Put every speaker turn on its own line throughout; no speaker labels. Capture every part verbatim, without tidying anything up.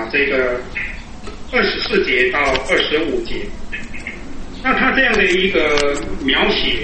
这个二十四节到二十五节。那他这样的一个描写，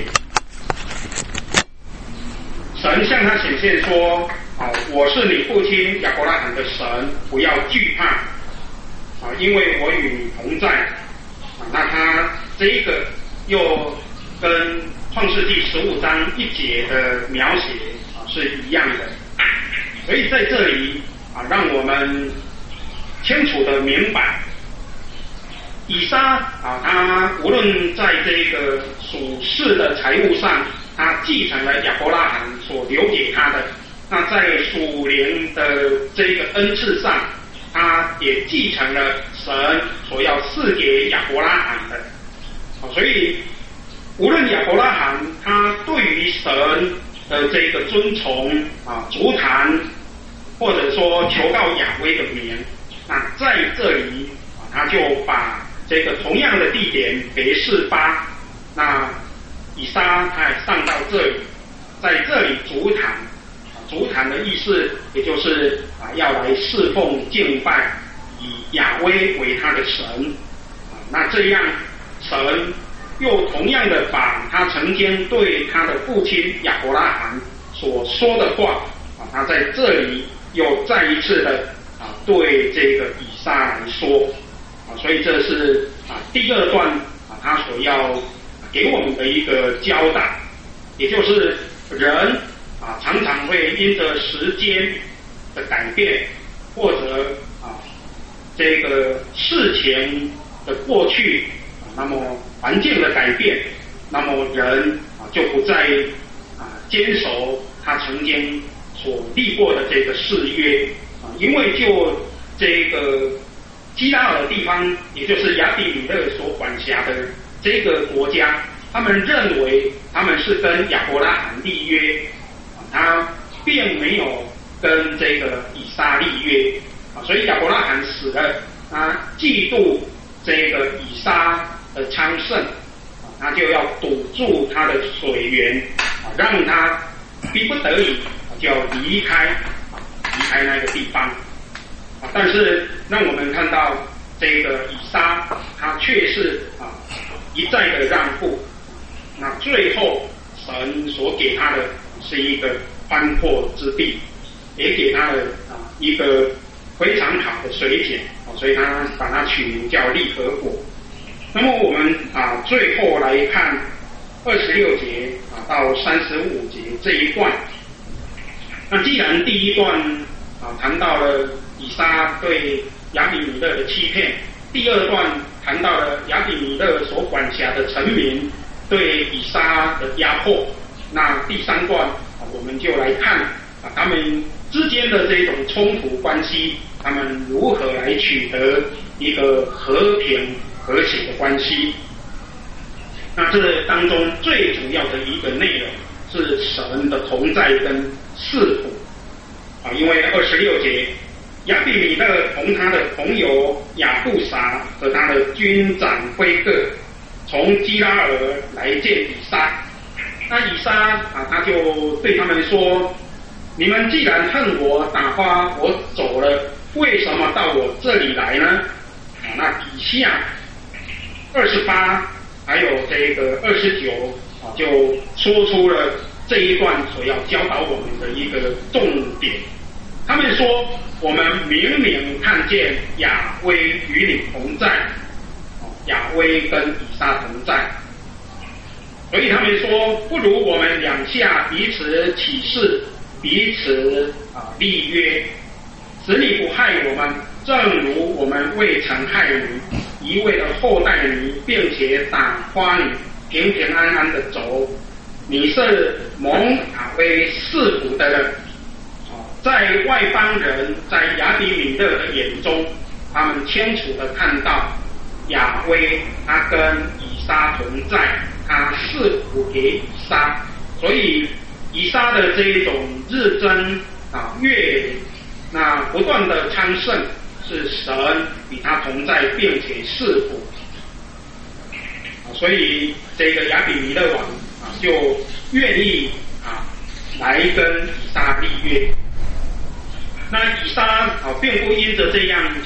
神向他显现说，啊，我是你父亲亚伯拉罕的神，不要惧怕，啊，因为我与你同在。啊，那他这一个又跟创世纪十五章一节的描写啊是一样的，所以在这里啊，让我们清楚的明白，以撒啊，他无论在这个属世的财务上，他继承了亚伯拉罕所留给他的；那在属灵的这个恩赐上，他也继承了神所要赐给亚伯拉罕的。啊，所以无论亚伯拉罕他对于神的这个尊崇啊、足坛，或者说求告亚威的名，那在这里啊，他就把这个同样的地点别是巴，那以撒他也上到这里，在这里足坛，啊，足坛的意思也就是啊要来侍奉敬拜，以亚威为他的神，啊，那这样神又同样的把他曾经对他的父亲亚伯拉罕所说的话，啊，他在这里又再一次的啊对这个以撒来说。啊，所以这是啊第二段啊他所要给我们的一个交代，也就是人啊常常会因着时间的改变，或者啊这个事情的过去，啊，那么环境的改变，那么人啊就不再啊坚守他曾经所立过的这个誓约啊，因为就这个基拉尔的地方，也就是亚比米勒所管辖的这个国家，他们认为他们是跟亚伯拉罕立约，啊，他并没有跟这个以撒立约，啊，所以亚伯拉罕死了，他嫉妒这个以撒的昌盛，啊，他就要堵住他的水源，啊，让他逼不得已就要离开，啊，离开那个地方。但是让我们看到这个以撒，他却是啊一再的让步，那最后神所给他的是一个宽阔之地，也给他的啊一个非常好的水井，所以他把它取名叫利河国。那么我们啊最后来看二十六节啊到三十五节这一段。那既然第一段啊谈到了以撒对亚比米勒的欺骗，第二段谈到了亚比米勒所管辖的臣民对以撒的压迫，那第三段我们就来看啊他们之间的这种冲突关系，他们如何来取得一个和平和谐的关系。那这当中最主要的一个内容是神的同在跟赐福啊，因为二十六节亚比米勒同他的朋友亚布撒和他的军长菲各从基拉尔来见以撒。那以撒啊，他就对他们说：你们既然恨我，打发我走了，为什么到我这里来呢？啊，那底下二十八还有这个二十九啊，就说出了这一段所要教导我们的一个重点。他们说：我们明明看见亚威与你同在，亚威跟以撒同在，所以他们说，不如我们两下彼此起誓，彼此啊立约，使你不害我们，正如我们未曾害你，一味的厚待你，并且打发你平平安安的走。你是蒙亚威赐福的人。在外邦人，在亚比米勒的眼中，他们清楚的看到亚威他跟以撒同在，他赐福给以撒，所以以撒的这一种日增啊月领，那不断的昌盛，是神与他同在，并且赐福。啊，所以这个亚比米勒王啊就愿意啊来跟以撒立约。那以撒啊，并不因着这样就来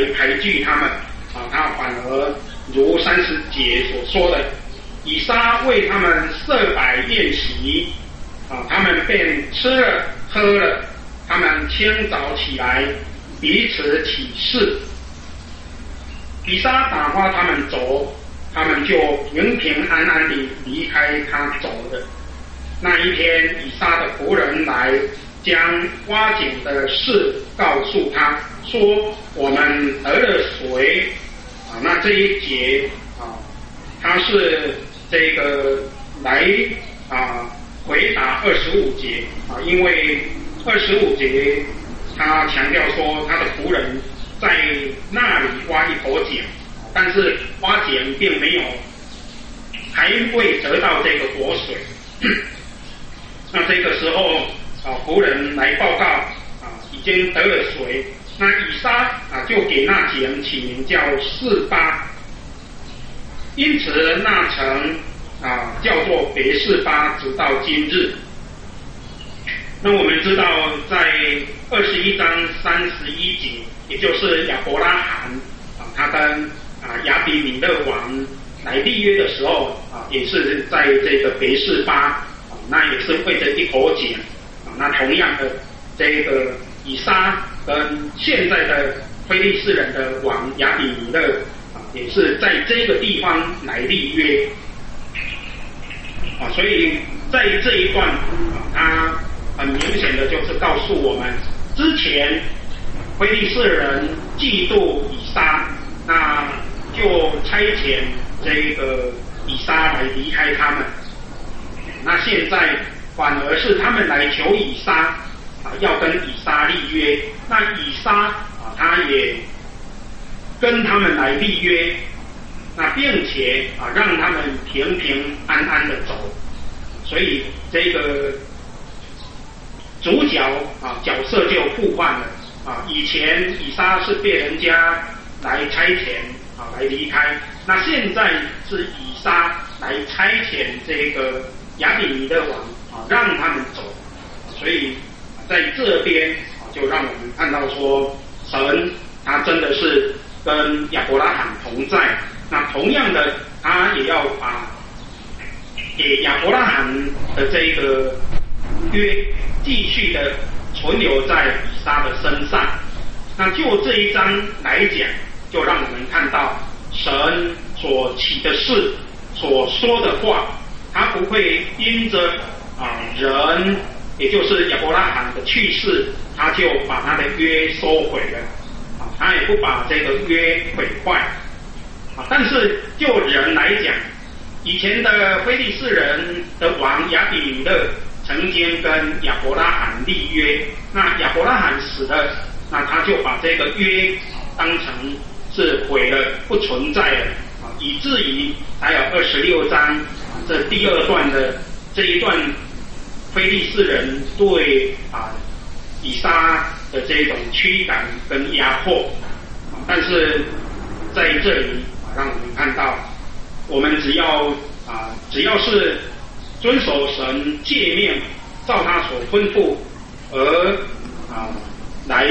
排拒他们啊，他反而如三十节所说的，以撒为他们设摆宴席啊，他们便吃了喝了，他们清早起来彼此起誓，以撒打发他们走，他们就平平安安地离开他走了。那一天，以撒的仆人来将挖井的事告诉他，说我们得了水啊。那这一节啊，他是这个来啊回答二十五节啊，因为二十五节他强调说他的仆人在那里挖一口井，但是挖井并没有还未得到这个活水。那这个时候啊，仆人来报告啊，已经得了水。那以撒啊，就给那井起名叫示巴，因此那城啊叫做别示巴，直到今日。那我们知道，在二十一章三十一节，也就是亚伯拉罕啊，他跟啊亚比米勒王来立约的时候啊，也是在这个别示巴。那也是为着一口井啊，那同样的，这个以撒跟现在的非利士人的王亚比米勒啊，也是在这个地方来立约啊，所以在这一段啊，他很明显的就是告诉我们，之前非利士人嫉妒以撒，那就差遣这个以撒来离开他们。那现在反而是他们来求以撒啊，要跟以撒立约。那以撒啊，他也跟他们来立约，那并且啊，让他们平平安安的走。所以这个主角啊角色就互换了啊。以前以撒是被人家来差遣啊来离开，那现在是以撒来差遣这个亚比米勒王啊，让他们走，所以在这边啊，就让我们看到说，神他真的是跟亚伯拉罕同在。那同样的，他也要把给亚伯拉罕的这个约继续的存留在以撒的身上。那就这一章来讲，就让我们看到神所起的事，所说的话。他不会因着啊人，也就是亚伯拉罕的去世，他就把他的约收回了，啊，他也不把这个约毁坏，啊，但是就人来讲，以前的非利士人的王亚比米勒曾经跟亚伯拉罕立约，那亚伯拉罕死了，那他就把这个约当成是毁了，不存在了，啊，以至于还有二十六章。这第二段的这一段，非利士人对啊以撒的这种驱赶跟压迫，啊，但是在这里啊，让我们看到，我们只要啊只要是遵守神诫命，照他所吩咐而啊来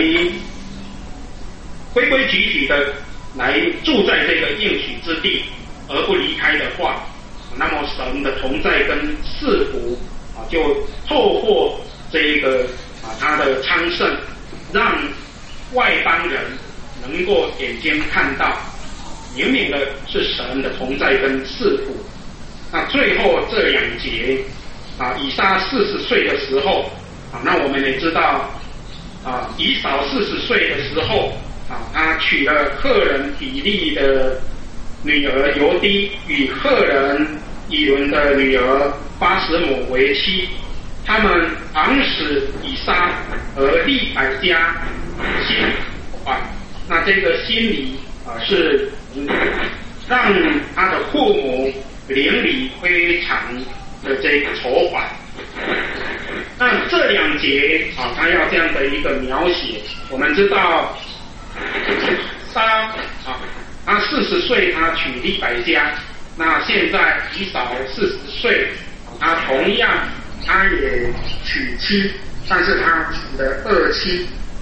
规规矩矩的来住在这个应许之地，而不离开的话。那么神的同在跟赐福啊，就透过这个啊他的昌盛，让外邦人能够眼睛看到，明明的是神的同在跟赐福。那最后这两节啊，以撒四十岁的时候啊，那我们也知道啊，以扫四十岁的时候啊，他娶了赫人比利的女儿尤低，与赫人以伦的女儿巴实母为妻，他们昂使以撒而利百加心啊，那这个心理啊是让他的父母邻里非常的这个筹划。那这两节啊，他要这样的一个描写，我们知道撒啊，他四十岁他娶利百加。那现在以扫四十岁，他同样他也娶妻，但是他娶的二妻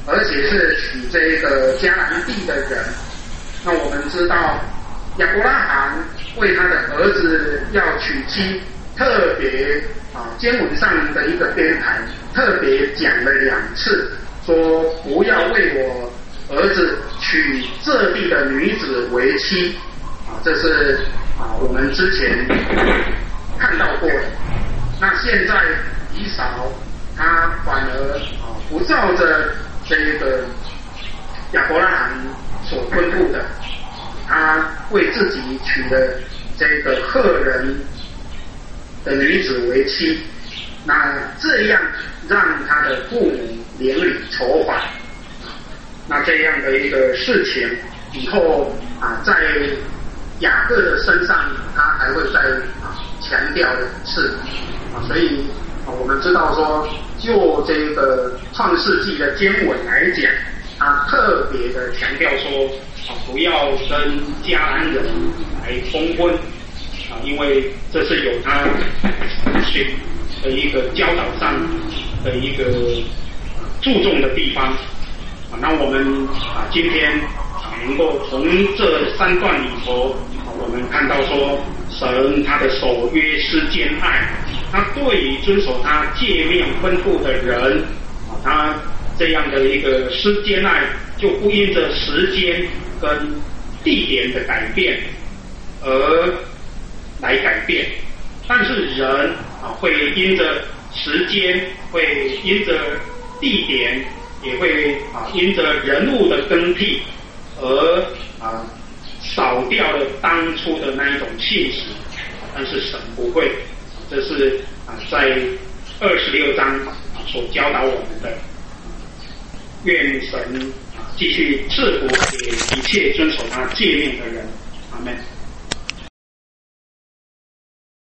而且是娶这个迦南地的人。那我们知道亚伯拉罕为他的儿子要娶妻，特别啊经文上的一个编排，特别讲了两次，说不要为我儿子娶这地的女子为妻啊，这是啊我们之前看到过的。那现在以扫他反而啊不照着这个亚伯拉罕所吩咐的，他为自己娶了这个赫人的女子为妻，那这样让他的父母连理筹划，那这样的一个事情以后啊，在雅各的身上他还会再啊强调的一次啊，所以啊我们知道说，就这个创世纪的经文来讲，他特别的强调说啊，不要跟迦南人来通婚啊，因为这是有他学的一个教导上的一个注重的地方啊。那我们啊今天啊能够从这三段里头啊，我们看到说神他的守约施坚爱，他对于遵守他诫命吩咐的人啊，他这样的一个施坚爱，就不因着时间跟地点的改变而来改变，但是人啊会因着时间，会因着地点，也会啊因着人物的更替而啊少掉了当初的那一种信实，但是神不会，这是啊在二十六章啊所教导我们的。愿神啊继续赐福给一切遵守他诫命的人，阿们。